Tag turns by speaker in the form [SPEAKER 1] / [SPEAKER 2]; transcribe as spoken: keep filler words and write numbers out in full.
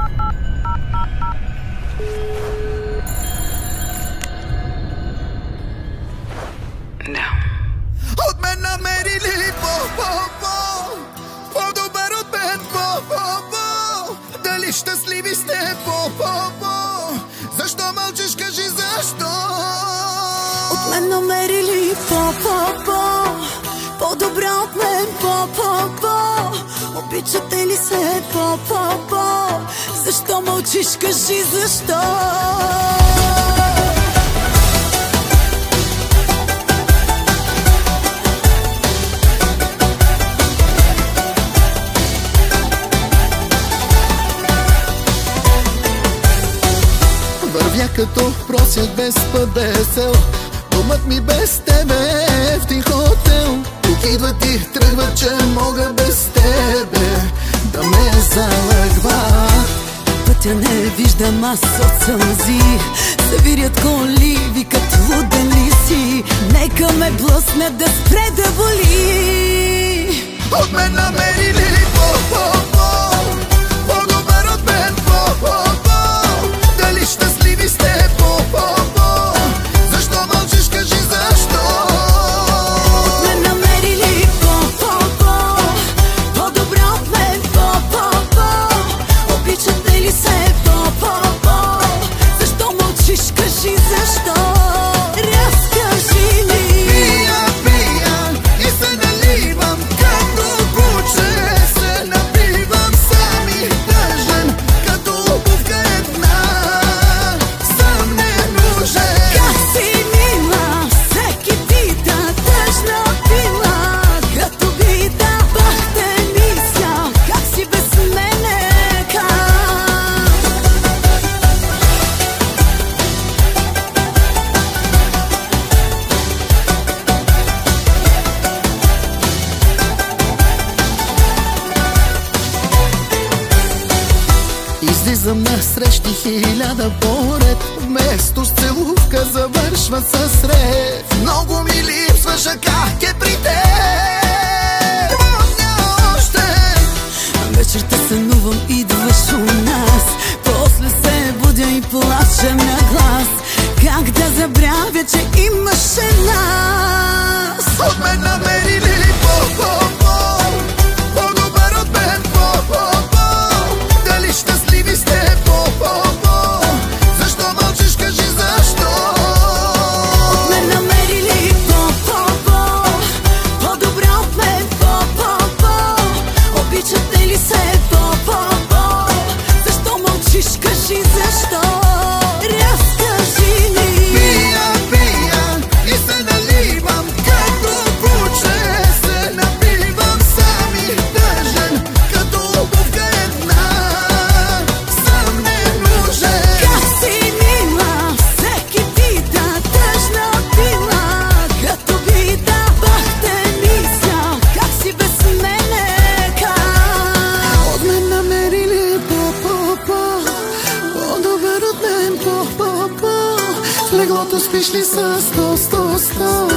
[SPEAKER 1] От мен намери ли по-по-по по-добър от мен по-по-по? Дали щастливи сте по-по-по? Защо мълчиш, кажи защо?
[SPEAKER 2] От мен намери ли по-по-по по-добра от мен по-по-по? Обичате ли се по-по-по? Защо мълчиш, кажи защо?
[SPEAKER 1] Вървя като просят без падесел, домът ми без тебе е в тих хотел. Тук идват и тръгват, че мога без тебе да ме залъгва.
[SPEAKER 2] Пътя не виждам аз от сълзи, завирят коли, викат луден ли си? Нека ме блъсне да спре да боли.
[SPEAKER 1] От мен намери ли по-по-по по-добър от мен по-по-по? Дали щастливи сте по-по-по? Защо мълчиш, кажи защо?
[SPEAKER 2] От мен намери ли по-по-по по-добра от мен по-по-по? Обичате ли се по-по-по? Защо мълчиш, кажи защо? Разкажи ми.
[SPEAKER 1] Пия, пия и се наливам като куче, се напивам сам и тъжен като обувка една. Съм ненужен.
[SPEAKER 2] Как си мила, всеки пита, тъжна пила, като бита. Бах те мисля, как си без мене, как?
[SPEAKER 1] Излизам на срещи хиляда поред, вместо с целувка завършва с рев. Много ми липсваш, а как е при теб? Помня още
[SPEAKER 2] Вечерта сънувам, идваш у нас, после се будя и плачем на глас. Как да забравя, че имаше нас?
[SPEAKER 1] от мен намери ли по-по-по по-добър от мен по-по-по? Дали щастливи сте по-по-по? Защо мълчиш, кажи защо?
[SPEAKER 2] От мен намери ли по-по-по по-добра от мен по-по-по? Обичате ли се по-по-по? Защо мълчиш, кажи защо? Разкажи ми.
[SPEAKER 1] Пия, пия и се наливам като куче, се напивам сам и тъжен като обувка една. Съм ненужен.
[SPEAKER 2] Как си мила, всеки пита, тъжна пила, като бита. Бах те мисля, как си без мене, как?
[SPEAKER 1] От мен намери ли по-по-по по-добър от мен по-по-по? В леглото спиш ли с сто, сто, сто?